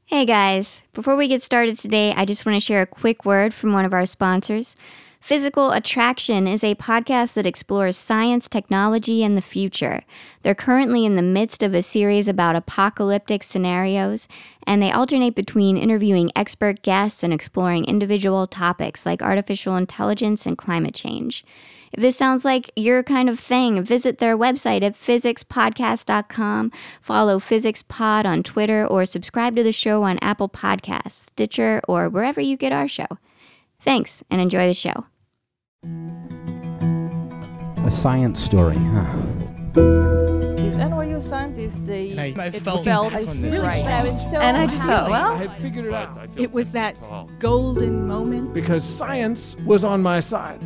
Hey guys, before we get started today, I just want to share a quick word from one of our sponsors. Physical Attraction is a podcast that explores science, technology, and the future. They're currently in the midst of a series about apocalyptic scenarios, and they alternate between interviewing expert guests and exploring individual topics like artificial intelligence and climate change. If this sounds like your kind of thing, visit their website at physicspodcast.com, follow PhysicsPod on Twitter, or subscribe to the show on Apple Podcasts, Stitcher, or wherever you get our show. Thanks, and enjoy the show. A science story, huh? These NYU scientists, I felt really right. I was so and I just thought, well, I had figured it out. It was that golden moment. Because science was on my side.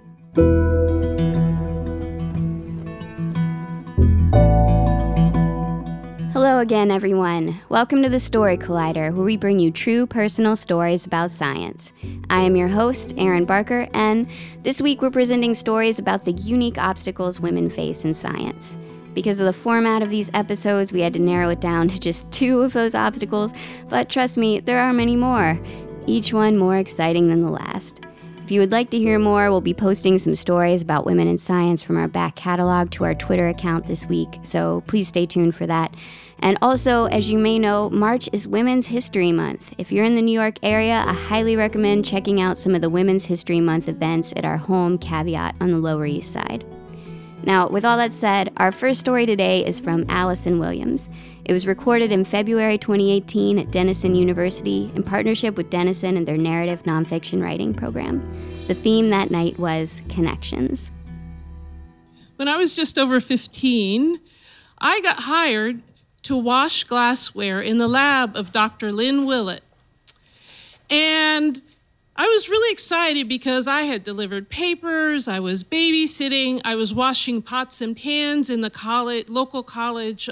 Hello again, everyone. Welcome to the Story Collider, where we bring you true personal stories about science. I am your host, Erin Barker, and this week we're presenting stories about the unique obstacles women face in science. Because of the format of these episodes, we had to narrow it down to just 2 of those obstacles, but trust me, there are many more, each one more exciting than the last. If you would like to hear more, we'll be posting some stories about women in science from our back catalog to our Twitter account this week, so please stay tuned for that. And also, as you may know, March is Women's History Month. If you're in the New York area, I highly recommend checking out some of the Women's History Month events at our home Caveat on the Lower East Side. Now, with all that said, our first story today is from Allison Williams. It was recorded in February 2018 at Denison University in partnership with Denison and their narrative nonfiction writing program. The theme that night was connections. When I was just over 15, I got hired to wash glassware in the lab of Dr. Lynn Willett. And I was really excited because I had delivered papers, I was babysitting, I was washing pots and pans in the local college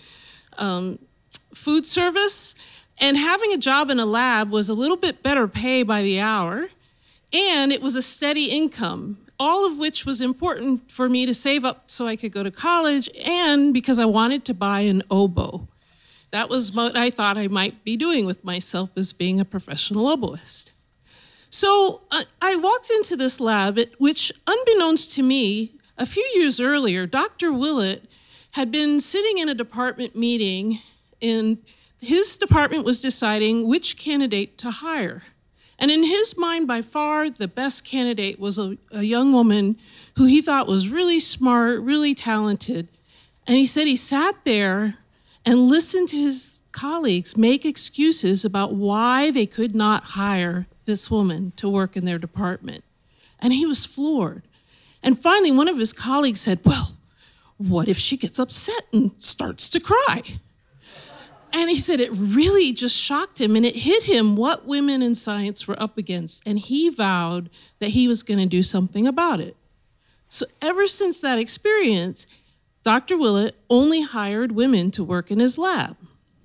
food service, and having a job in a lab was a little bit better pay by the hour, and it was a steady income, all of which was important for me to save up so I could go to college, and because I wanted to buy an oboe. That was what I thought I might be doing with myself, as being a professional oboist. So I walked into this lab, which, unbeknownst to me, a few years earlier, Dr. Willett had been sitting in a department meeting, and his department was deciding which candidate to hire. And in his mind, by far, the best candidate was a young woman who he thought was really smart, really talented. And he said he sat there and listened to his colleagues make excuses about why they could not hire this woman to work in their department. And he was floored. And finally, one of his colleagues said, well, what if she gets upset and starts to cry? And he said it really just shocked him, and it hit him what women in science were up against. And he vowed that he was going to do something about it. So ever since that experience, Dr. Willett only hired women to work in his lab.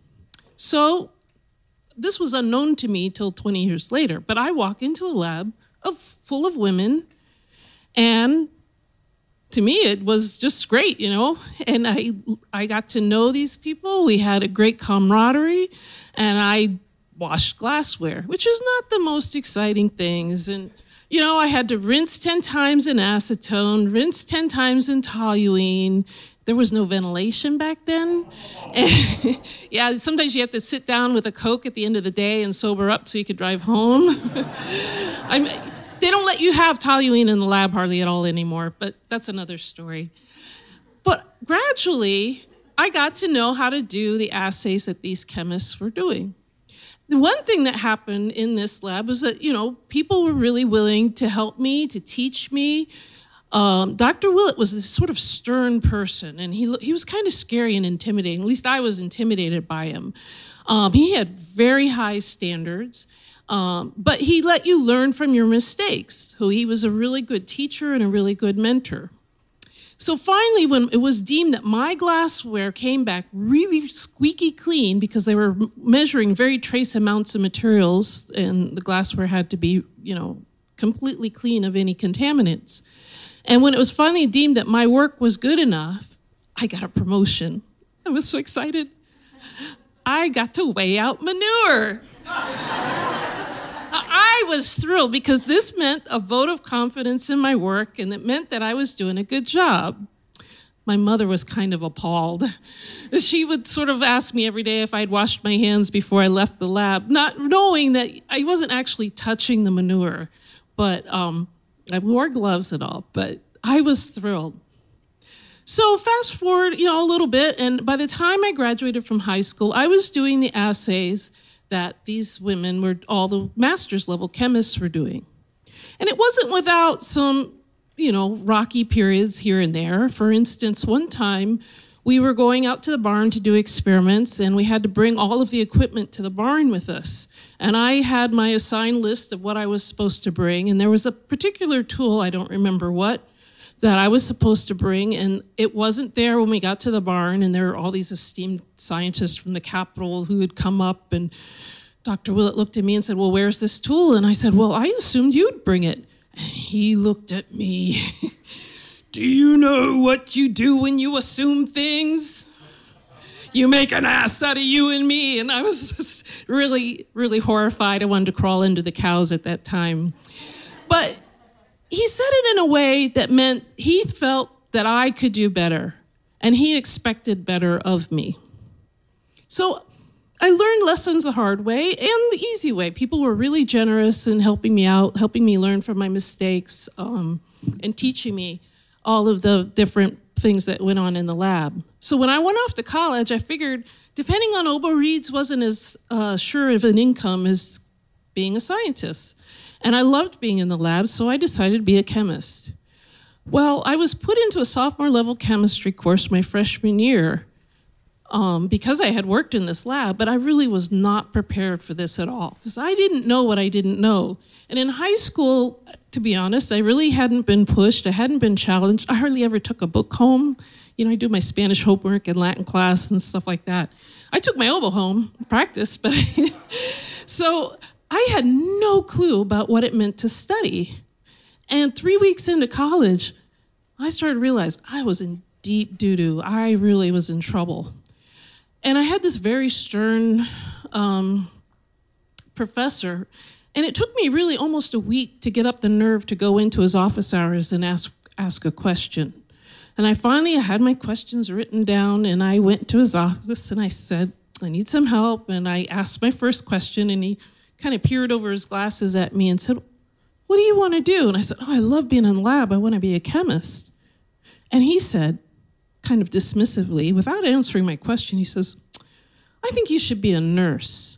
So this was unknown to me till 20 years later, but I walk into a lab full of women, and to me it was just great, and I got to know these people. We had a great camaraderie, and I washed glassware, which is not the most exciting things. And I had to rinse 10 times in acetone, rinse 10 times in toluene. There was no ventilation back then. And yeah, sometimes you have to sit down with a Coke at the end of the day and sober up so you could drive home. They don't let you have toluene in the lab hardly at all anymore, but that's another story. But gradually, I got to know how to do the assays that these chemists were doing. The one thing that happened in this lab was that, people were really willing to help me, to teach me. Dr. Willett was this sort of stern person, and he was kind of scary and intimidating. At least I was intimidated by him. He had very high standards, but he let you learn from your mistakes. So he was a really good teacher and a really good mentor. So finally, when it was deemed that my glassware came back really squeaky clean, because they were measuring very trace amounts of materials, and the glassware had to be, completely clean of any contaminants. And when it was finally deemed that my work was good enough, I got a promotion. I was so excited. I got to weigh out manure. I was thrilled because this meant a vote of confidence in my work, and it meant that I was doing a good job. My mother was kind of appalled. She would sort of ask me every day if I'd washed my hands before I left the lab, not knowing that I wasn't actually touching the manure. But I wore gloves and all, but I was thrilled. So fast forward, a little bit, and by the time I graduated from high school, I was doing the assays that these women were, all the master's level chemists were doing. And it wasn't without some, rocky periods here and there. For instance, one time we were going out to the barn to do experiments, and we had to bring all of the equipment to the barn with us. And I had my assigned list of what I was supposed to bring, and there was a particular tool, I don't remember what, that I was supposed to bring, and it wasn't there when we got to the barn, and there were all these esteemed scientists from the Capitol who had come up, and Dr. Willett looked at me and said, well, where's this tool? And I said, well, I assumed you'd bring it. And he looked at me. Do you know what you do when you assume things? You make an ass out of you and me. And I was just really, really horrified. I wanted to crawl into the cows at that time. But he said it in a way that meant he felt that I could do better, and he expected better of me. So I learned lessons the hard way and the easy way. People were really generous in helping me out, helping me learn from my mistakes, and teaching me all of the different things that went on in the lab. So when I went off to college, I figured depending on Obo Reed's wasn't as sure of an income as being a scientist. And I loved being in the lab, so I decided to be a chemist. Well, I was put into a sophomore level chemistry course my freshman year because I had worked in this lab, but I really was not prepared for this at all because I didn't know what I didn't know. And in high school, to be honest, I really hadn't been pushed. I hadn't been challenged. I hardly ever took a book home. I do my Spanish homework and Latin class and stuff like that. I took my oboe home, practice, but so I had no clue about what it meant to study. And 3 weeks into college, I started to realize I was in deep doo-doo. I really was in trouble. And I had this very stern professor, and it took me really almost a week to get up the nerve to go into his office hours and ask a question. And I finally had my questions written down, and I went to his office, and I said, I need some help. And I asked my first question, and he kind of peered over his glasses at me and said, what do you want to do? And I said, I love being in the lab. I want to be a chemist. And he said, kind of dismissively, without answering my question, he says, I think you should be a nurse.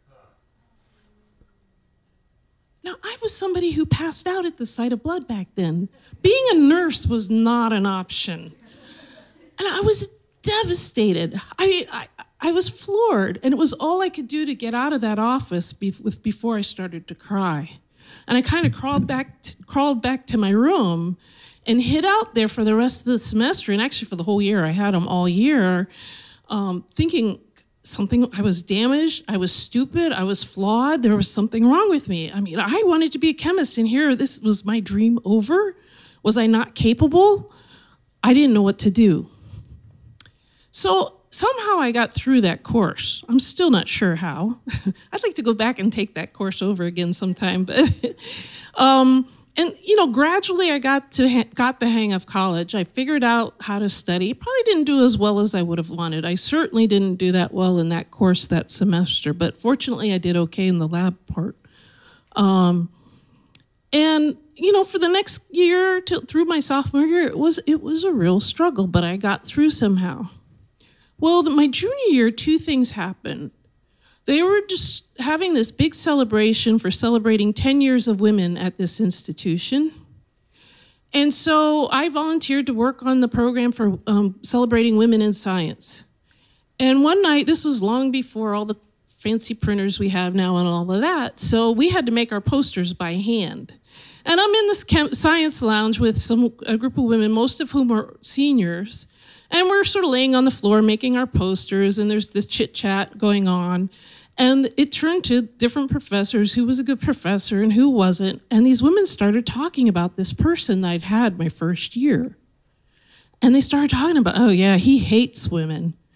Now, I was somebody who passed out at the sight of blood back then. Being a nurse was not an option. And I was devastated. I was floored, and it was all I could do to get out of that office before I started to cry. And I kind of crawled back to my room and hid out there for the rest of the semester, and actually for the whole year. I had them all year, thinking I was damaged, I was stupid, I was flawed, there was something wrong with me. I mean, I wanted to be a chemist, and here, this was my dream over? Was I not capable? I didn't know what to do. So somehow I got through that course. I'm still not sure how. I'd like to go back and take that course over again sometime, but gradually I got the hang of college. I figured out how to study. Probably didn't do as well as I would have wanted. I certainly didn't do that well in that course that semester, but fortunately I did okay in the lab part. For the next year through my sophomore year, it was a real struggle, but I got through somehow. Well, my junior year, two things happened. They were just having this big celebration for celebrating 10 years of women at this institution. And so I volunteered to work on the program for celebrating women in science. And one night, this was long before all the fancy printers we have now and all of that, so we had to make our posters by hand. And I'm in this science lounge with a group of women, most of whom are seniors, and we're sort of laying on the floor making our posters, and there's this chit-chat going on. And it turned to different professors, who was a good professor and who wasn't. And these women started talking about this person that I'd had my first year. And they started talking about, oh yeah, he hates women.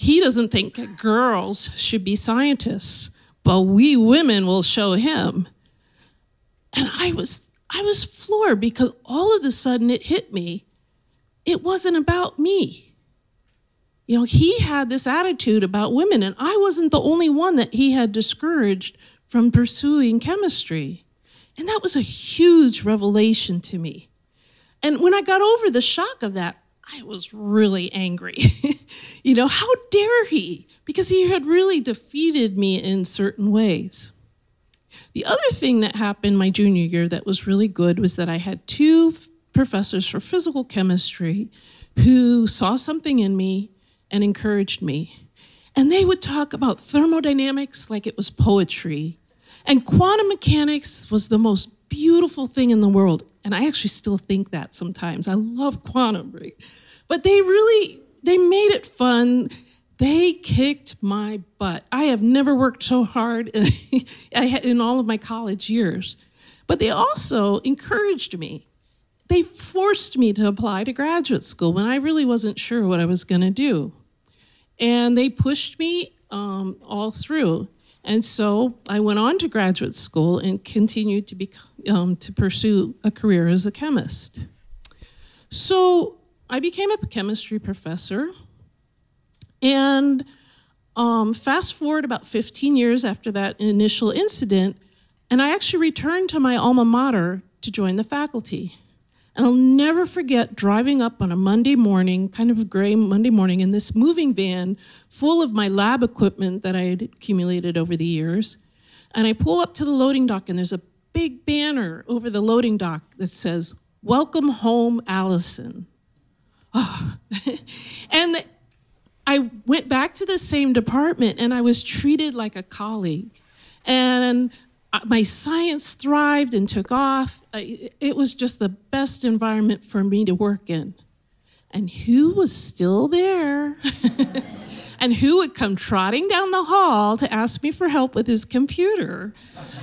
he doesn't think girls should be scientists, but we women will show him. And I was floored because all of a sudden it hit me. It wasn't about me. You know, he had this attitude about women, and I wasn't the only one that he had discouraged from pursuing chemistry. And that was a huge revelation to me. And when I got over the shock of that, I was really angry. You know, how dare he? Because he had really defeated me in certain ways. The other thing that happened my junior year that was really good was that I had two professors for physical chemistry who saw something in me and encouraged me. And they would talk about thermodynamics like it was poetry. And quantum mechanics was the most beautiful thing in the world. And I actually still think that sometimes. I love quantum, right? But they made it fun. They kicked my butt. I have never worked so hard in all of my college years. But they also encouraged me. They forced me to apply to graduate school when I really wasn't sure what I was going to do. And they pushed me all through. And so I went on to graduate school and continued to pursue a career as a chemist. So I became a chemistry professor. And fast forward about 15 years after that initial incident, and I actually returned to my alma mater to join the faculty. And I'll never forget driving up on a Monday morning, kind of a gray Monday morning, in this moving van full of my lab equipment that I had accumulated over the years. And I pull up to the loading dock, and there's a big banner over the loading dock that says, "Welcome home, Allison." Oh. And I went back to the same department, and I was treated like a colleague. And my science thrived and took off. It was just the best environment for me to work in. And who was still there? And who would come trotting down the hall to ask me for help with his computer?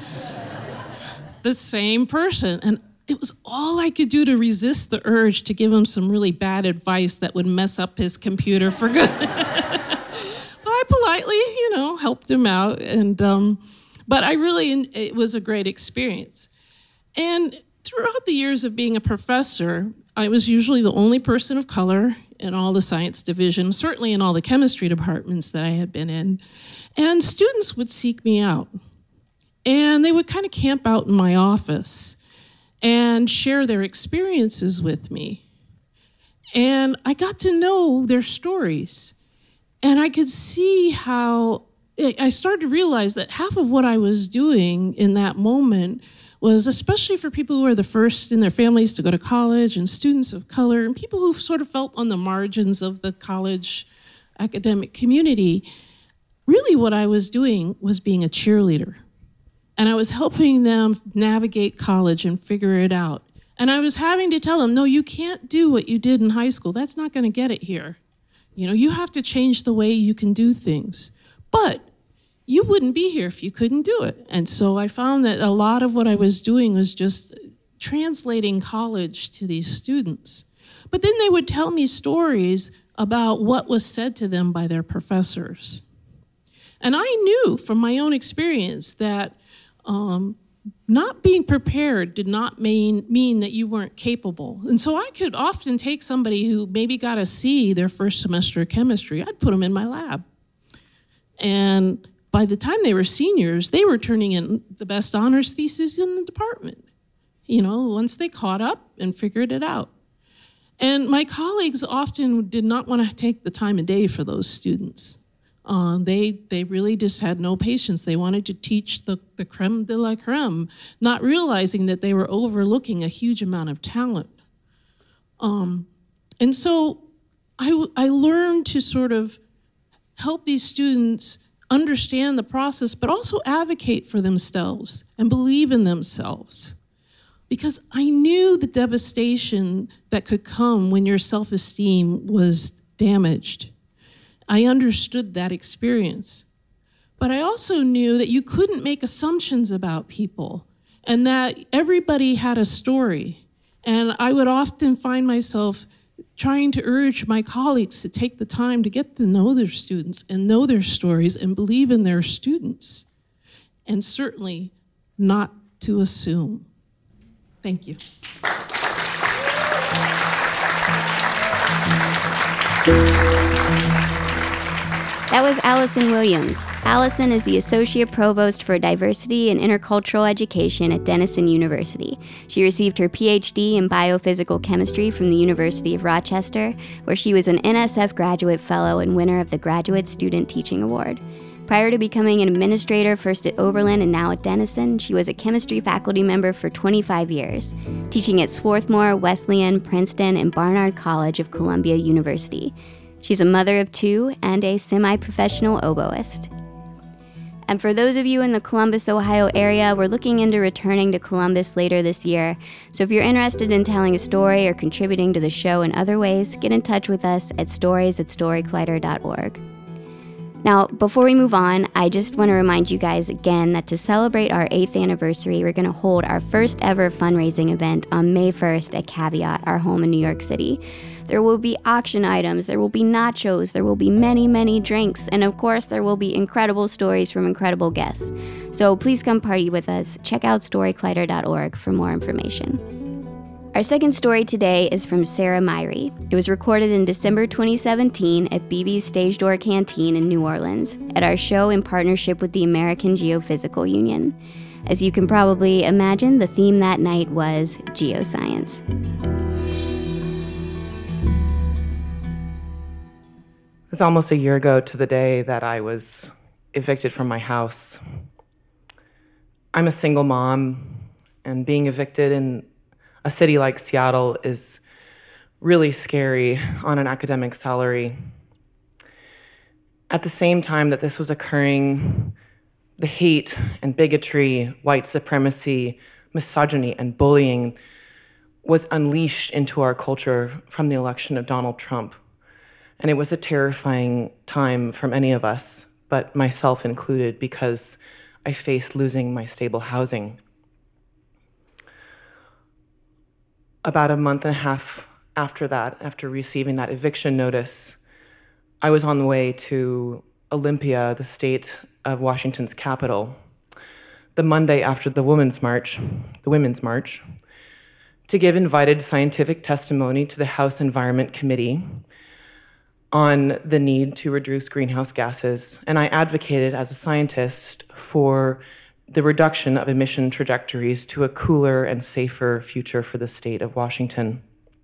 The same person. And it was all I could do to resist the urge to give him some really bad advice that would mess up his computer for good. But I politely, helped him out. And but it was a great experience. And throughout the years of being a professor, I was usually the only person of color in all the science divisions, certainly in all the chemistry departments that I had been in. And students would seek me out. And they would kind of camp out in my office and share their experiences with me. And I got to know their stories. And I could see how I started to realize that half of what I was doing in that moment was, especially for people who are the first in their families to go to college and students of color and people who sort of felt on the margins of the college academic community, really what I was doing was being a cheerleader. And I was helping them navigate college and figure it out. And I was having to tell them, no, you can't do what you did in high school. That's not going to get it here. You have to change the way you can do things. But you wouldn't be here if you couldn't do it. And so I found that a lot of what I was doing was just translating college to these students. But then they would tell me stories about what was said to them by their professors. And I knew from my own experience that not being prepared did not mean that you weren't capable. And so I could often take somebody who maybe got a C their first semester of chemistry, I'd put them in my lab. And by the time they were seniors, they were turning in the best honors thesis in the department, once they caught up and figured it out. And my colleagues often did not want to take the time of day for those students. They really just had no patience. They wanted to teach the creme de la creme, not realizing that they were overlooking a huge amount of talent. And so I learned to sort of help these students understand the process, but also advocate for themselves and believe in themselves. Because I knew the devastation that could come when your self-esteem was damaged. I understood that experience. But I also knew that you couldn't make assumptions about people and that everybody had a story. And I would often find myself trying to urge my colleagues to take the time to get to know their students and know their stories and believe in their students, and certainly not to assume. Thank you. That was Allison Williams. Allison is the Associate Provost for Diversity and Intercultural Education at Denison University. She received her PhD in Biophysical Chemistry from the University of Rochester, where she was an NSF Graduate Fellow and winner of the Graduate Student Teaching Award. Prior to becoming an administrator, first at Oberlin and now at Denison, she was a chemistry faculty member for 25 years, teaching at Swarthmore, Wesleyan, Princeton, and Barnard College of Columbia University. She's a mother of 2 and a semi-professional oboist. And for those of you in the Columbus, Ohio area, we're looking into returning to Columbus later this year. So if you're interested in telling a story or contributing to the show in other ways, get in touch with us at stories@storycollider.org. Now, before we move on, I just want to remind you guys again that to celebrate our 8th anniversary, we're going to hold our first ever fundraising event on May 1st at Caveat, our home in New York City. There will be auction items, there will be nachos, there will be many, many drinks, and of course there will be incredible stories from incredible guests. So please come party with us. Check out storycollider.org for more information. Our second story today is from Sarah Myrie. It was recorded in December 2017 at BB's Stage Door Canteen in New Orleans at our show in partnership with the American Geophysical Union. As you can probably imagine, the theme that night was geoscience. It was almost a year ago to the day that I was evicted from my house. I'm a single mom, and being evicted in a city like Seattle is really scary on an academic salary. At the same time that this was occurring, the hate and bigotry, white supremacy, misogyny, and bullying was unleashed into our culture from the election of Donald Trump. And it was a terrifying time for many of us, but myself included, because I faced losing my stable housing. About a month and a half after that, after receiving that eviction notice, I was on the way to Olympia, the state of Washington's capital, the Monday after the Women's March, to give invited scientific testimony to the House Environment Committee on the need to reduce greenhouse gases. And I advocated as a scientist for the reduction of emission trajectories to a cooler and safer future for the state of Washington.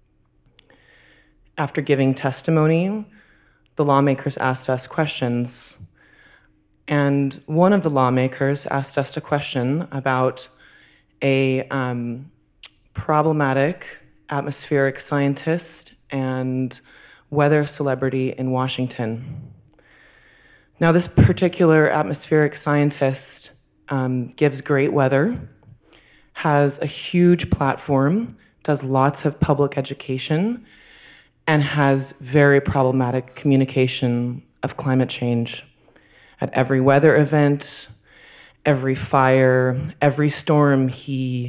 After giving testimony, the lawmakers asked us questions. And one of the lawmakers asked us a question about a problematic atmospheric scientist and weather celebrity in Washington. Now, this particular atmospheric scientist gives great weather, has a huge platform, does lots of public education, and has very problematic communication of climate change. At every weather event, every fire, every storm, he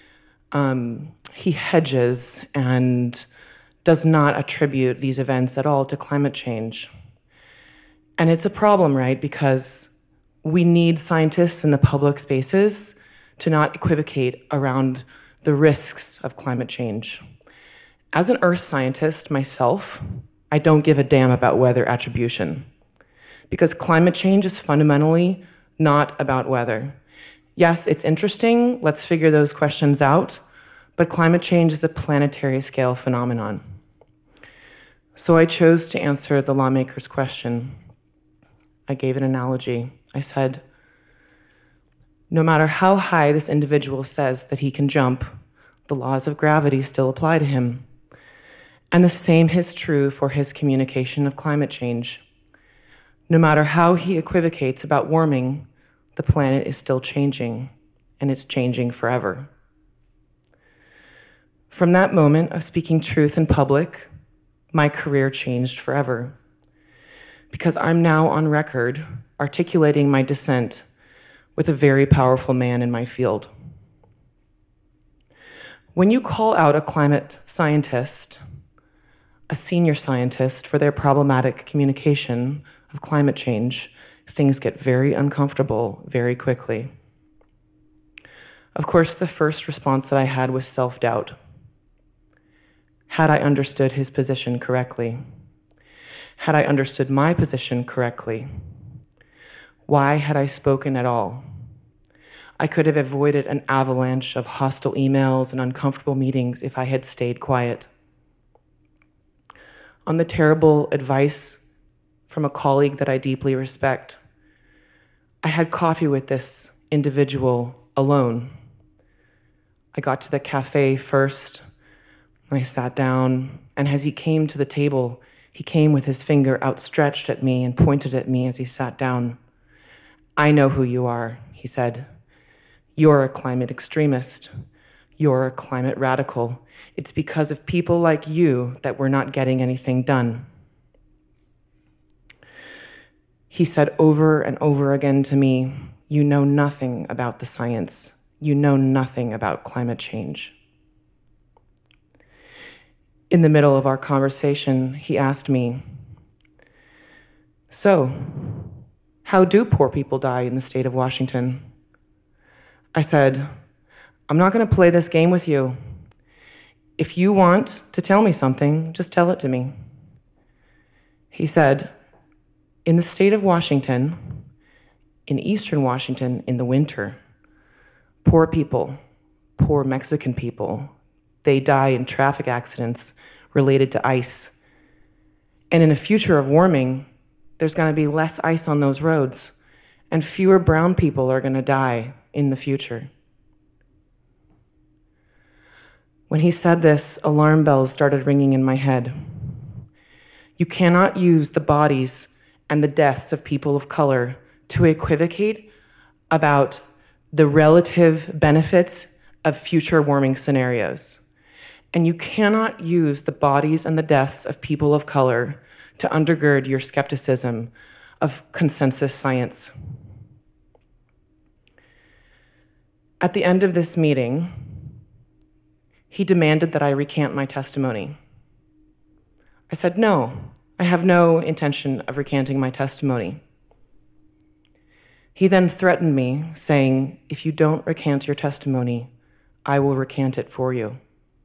hedges and does not attribute these events at all to climate change. And it's a problem, right? Because we need scientists in the public spaces to not equivocate around the risks of climate change. As an earth scientist myself, I don't give a damn about weather attribution, because climate change is fundamentally not about weather. Yes, it's interesting, let's figure those questions out, but climate change is a planetary scale phenomenon. So I chose to answer the lawmaker's question. I gave an analogy. I said, no matter how high this individual says that he can jump, the laws of gravity still apply to him. And the same is true for his communication of climate change. No matter how he equivocates about warming, the planet is still changing, and it's changing forever. From that moment of speaking truth in public, my career changed forever, because I'm now on record articulating my dissent with a very powerful man in my field. When you call out a climate scientist, a senior scientist for their problematic communication of climate change, things get very uncomfortable very quickly. Of course, the first response that I had was self-doubt. Had I understood his position correctly? Had I understood my position correctly? Why had I spoken at all? I could have avoided an avalanche of hostile emails and uncomfortable meetings if I had stayed quiet. On the terrible advice from a colleague that I deeply respect, I had coffee with this individual alone. I got to the cafe first, I sat down, and as he came to the table, he came with his finger outstretched at me and pointed at me as he sat down. "I know who you are," he said. "You're a climate extremist. You're a climate radical. It's because of people like you that we're not getting anything done." He said over and over again to me, "You know nothing about the science. You know nothing about climate change." In the middle of our conversation, he asked me, "So, how do poor people die in the state of Washington?" I said, "I'm not going to play this game with you. If you want to tell me something, just tell it to me." He said, "In the state of Washington, in eastern Washington in the winter, poor people, poor Mexican people, they die in traffic accidents related to ice. And in a future of warming, there's going to be less ice on those roads, and fewer brown people are going to die in the future." When he said this, alarm bells started ringing in my head. You cannot use the bodies and the deaths of people of color to equivocate about the relative benefits of future warming scenarios. And you cannot use the bodies and the deaths of people of color to undergird your skepticism of consensus science. At the end of this meeting, he demanded that I recant my testimony. I said, "No, I have no intention of recanting my testimony." He then threatened me, saying, "If you don't recant your testimony, I will recant it for you."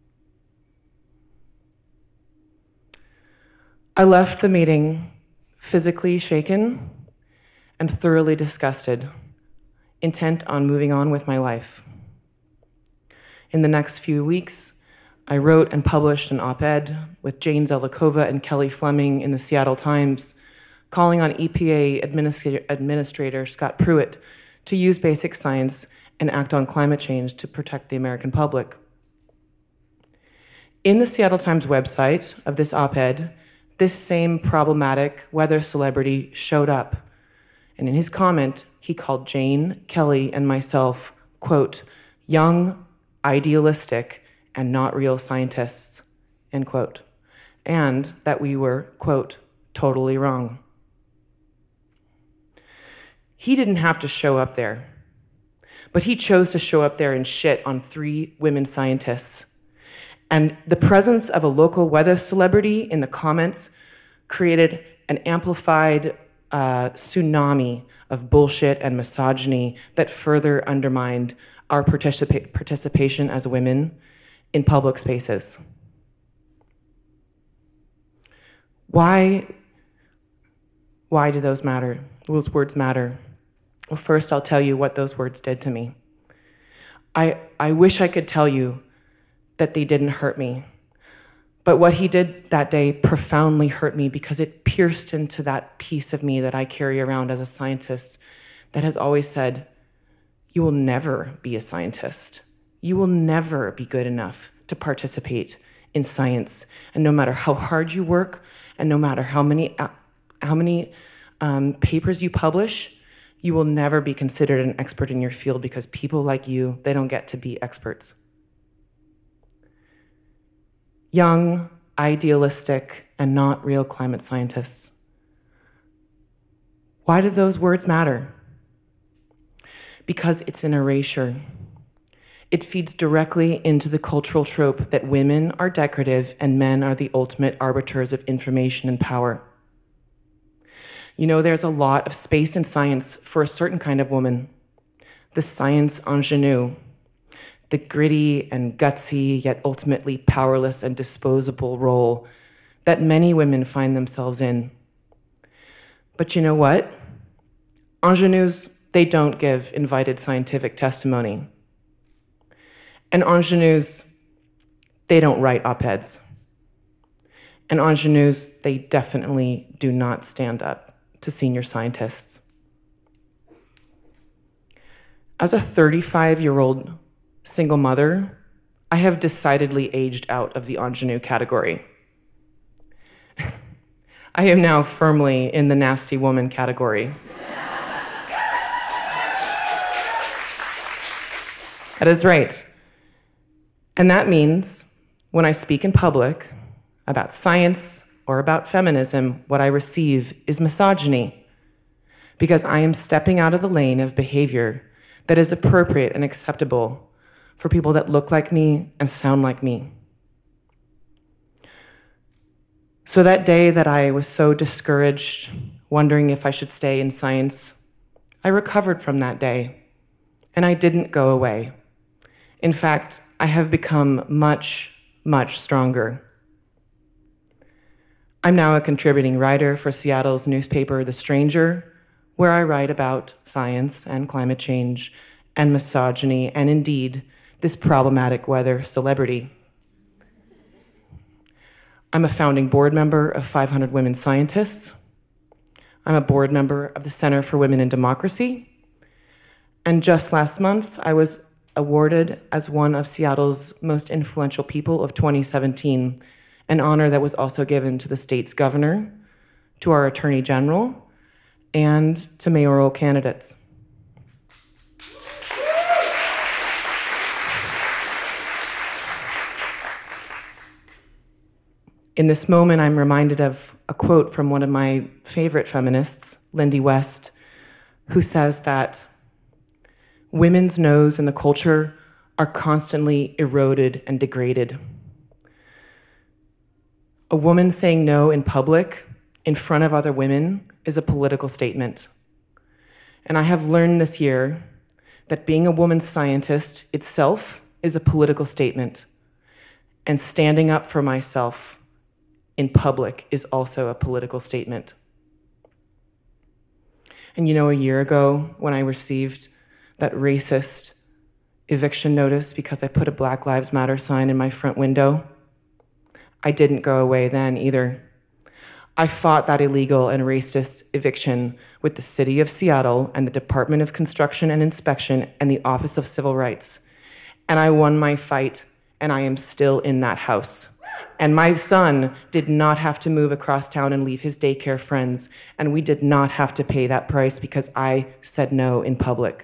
I left the meeting physically shaken and thoroughly disgusted, intent on moving on with my life. In the next few weeks, I wrote and published an op-ed with Jane Zelikova and Kelly Fleming in the Seattle Times, calling on EPA Administrator Scott Pruitt to use basic science and act on climate change to protect the American public. In the Seattle Times website of this op-ed, this same problematic weather celebrity showed up, and in his comment, he called Jane, Kelly, and myself, quote, "young, idealistic, and not real scientists," end quote, and that we were, quote, "totally wrong." He didn't have to show up there, but he chose to show up there and shit on 3 women scientists. And the presence of a local weather celebrity in the comments created an amplified tsunami of bullshit and misogyny that further undermined our participation as women in public spaces. Why do those matter? Those words matter? Well, first I'll tell you what those words did to me. I wish I could tell you that they didn't hurt me. But what he did that day profoundly hurt me because it pierced into that piece of me that I carry around as a scientist that has always said, you will never be a scientist. You will never be good enough to participate in science. And no matter how hard you work, and no matter how many papers you publish, you will never be considered an expert in your field because people like you, they don't get to be experts. Young, idealistic, and not real climate scientists. Why do those words matter? Because it's an erasure. It feeds directly into the cultural trope that women are decorative and men are the ultimate arbiters of information and power. You know, there's a lot of space in science for a certain kind of woman, the science ingenue, the gritty and gutsy, yet ultimately powerless and disposable role that many women find themselves in. But you know what? Ingenues, they don't give invited scientific testimony. And ingenues, they don't write op-eds. And ingenues, they definitely do not stand up to senior scientists. As a 35-year-old single mother, I have decidedly aged out of the ingenue category. I am now firmly in the nasty woman category. That is right. And that means when I speak in public about science or about feminism, what I receive is misogyny, because I am stepping out of the lane of behavior that is appropriate and acceptable for people that look like me and sound like me. So that day that I was so discouraged, wondering if I should stay in science, I recovered from that day, and I didn't go away. In fact, I have become much, much stronger. I'm now a contributing writer for Seattle's newspaper, The Stranger, where I write about science and climate change and misogyny and indeed this problematic weather celebrity. I'm a founding board member of 500 Women Scientists. I'm a board member of the Center for Women in Democracy. And just last month, I was awarded as one of Seattle's most influential people of 2017, an honor that was also given to the state's governor, to our attorney general, and to mayoral candidates. In this moment, I'm reminded of a quote from one of my favorite feminists, Lindy West, who says that women's no's in the culture are constantly eroded and degraded. A woman saying no in public, in front of other women, is a political statement. And I have learned this year that being a woman scientist itself is a political statement. And standing up for myself in public is also a political statement. And you know, a year ago when I received that racist eviction notice because I put a Black Lives Matter sign in my front window, I didn't go away then either. I fought that illegal and racist eviction with the City of Seattle and the Department of Construction and Inspection and the Office of Civil Rights. And I won my fight, and I am still in that house. And my son did not have to move across town and leave his daycare friends, and we did not have to pay that price because I said no in public.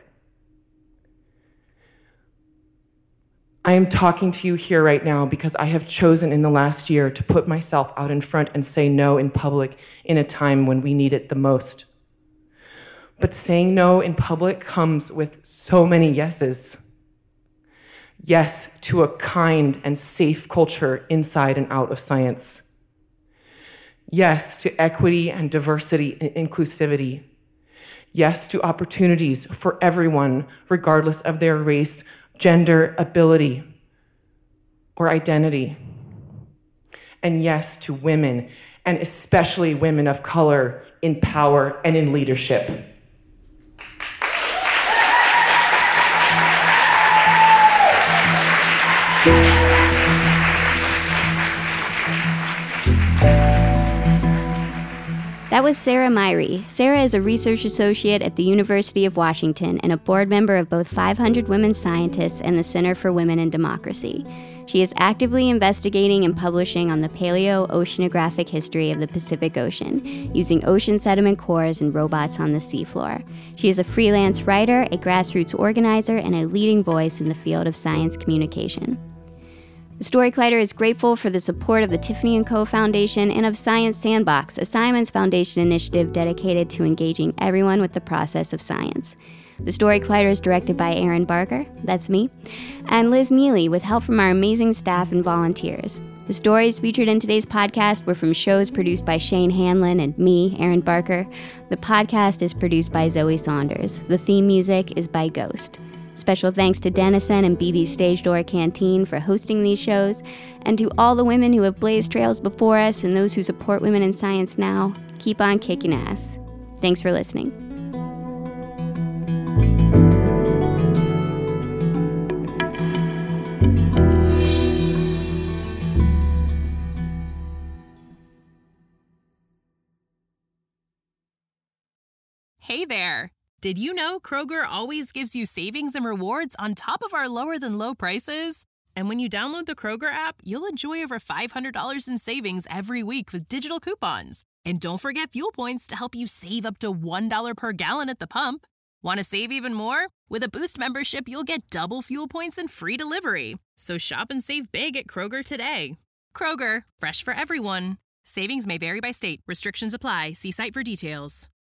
I am talking to you here right now because I have chosen in the last year to put myself out in front and say no in public in a time when we need it the most. But saying no in public comes with so many yeses. Yes to a kind and safe culture inside and out of science. Yes to equity and diversity and inclusivity. Yes to opportunities for everyone, regardless of their race, gender, ability, or identity. And yes to women, and especially women of color, in power and in leadership. That was Sarah Myrie. Sarah is a research associate at the University of Washington and a board member of both 500 Women Scientists and the Center for Women in Democracy. She is actively investigating and publishing on the paleo-oceanographic history of the Pacific Ocean, using ocean sediment cores and robots on the seafloor. She is a freelance writer, a grassroots organizer, and a leading voice in the field of science communication. The Story Collider is grateful for the support of the Tiffany & Co. Foundation and of Science Sandbox, a Simons Foundation initiative dedicated to engaging everyone with the process of science. The Story Collider is directed by Erin Barker, that's me, and Liz Neely with help from our amazing staff and volunteers. The stories featured in today's podcast were from shows produced by Shane Hanlon and me, Erin Barker. The podcast is produced by Zoe Saunders. The theme music is by Ghost. Special thanks to Dennison and BB's Stage Door Canteen for hosting these shows, and to all the women who have blazed trails before us and those who support women in science now. Keep on kicking ass. Thanks for listening. Hey there! Did you know Kroger always gives you savings and rewards on top of our lower-than-low prices? And when you download the Kroger app, you'll enjoy over $500 in savings every week with digital coupons. And don't forget fuel points to help you save up to $1 per gallon at the pump. Want to save even more? With a Boost membership, you'll get double fuel points and free delivery. So shop and save big at Kroger today. Kroger, fresh for everyone. Savings may vary by state. Restrictions apply. See site for details.